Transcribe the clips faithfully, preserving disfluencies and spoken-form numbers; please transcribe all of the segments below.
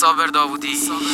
صابر داوودی.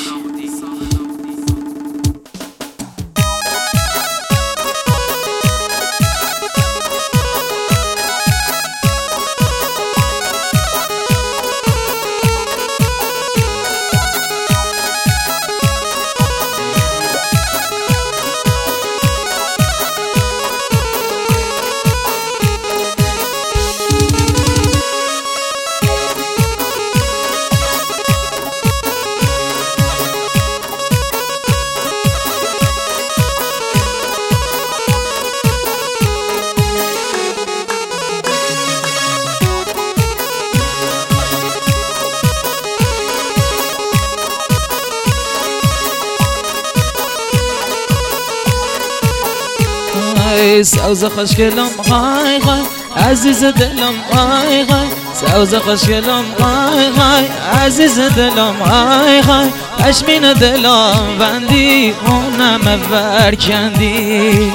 سوز خوشگلم های های عزیز دلم های های سوز خوشگلم های های عزیز دلم های های پشمین دلم بندی اونم ورکندی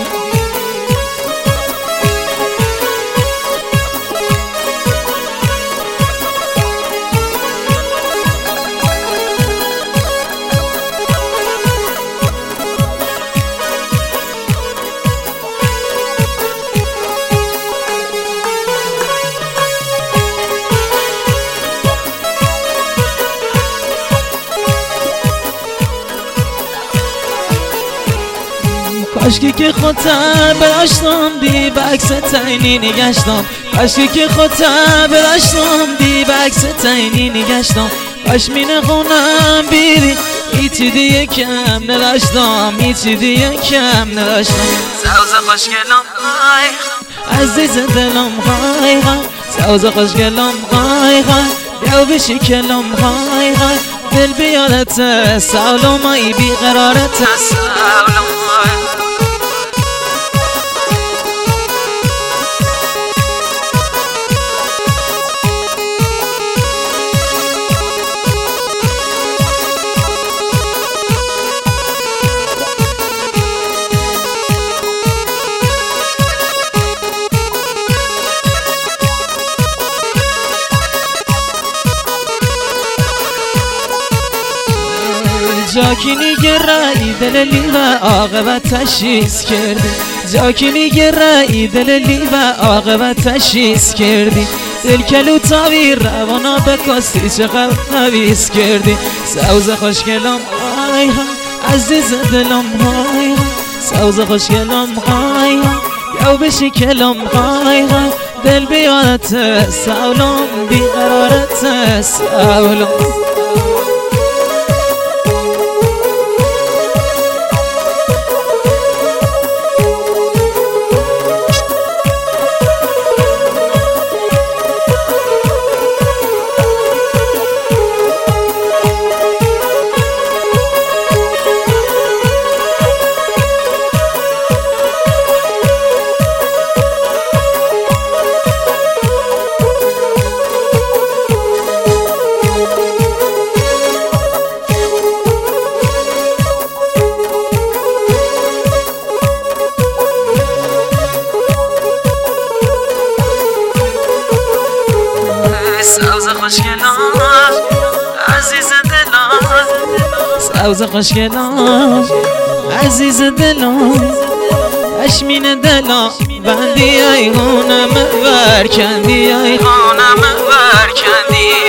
کاشکی که خودم براشتم دی بکس تینی نگشتم کاشکی که خودم براشتم دی بکس تینی نگشتم پشمین خونم بیری هیچی دیگه کم نداشتم هیچی دیگه کم نداشتم سوز خوشگلم های عزیز دلم های های سوز خوشگلم های های بیاو بشی کلم های های دل بیادت سالمایی بیقرارت سلام جاکی میگه رای دل لیو عاقبت تشخیص کردی جاکی میگه رای دل لیو عاقبت تشخیص کردی دل کلو تاوی روانا بکاستی چقدر نویس کردی سوز خوشگلم های های عزیز دلم های های سوز خوشگلم های های بیاو بشی کلم های های دل بیادت سالم بیقرارت سالم سوز خوشگلم عزیز دلم سوز خوشگلم عزیز دلم پشمین دلم بندی ای خونم ورکندی ای خونم ورکندی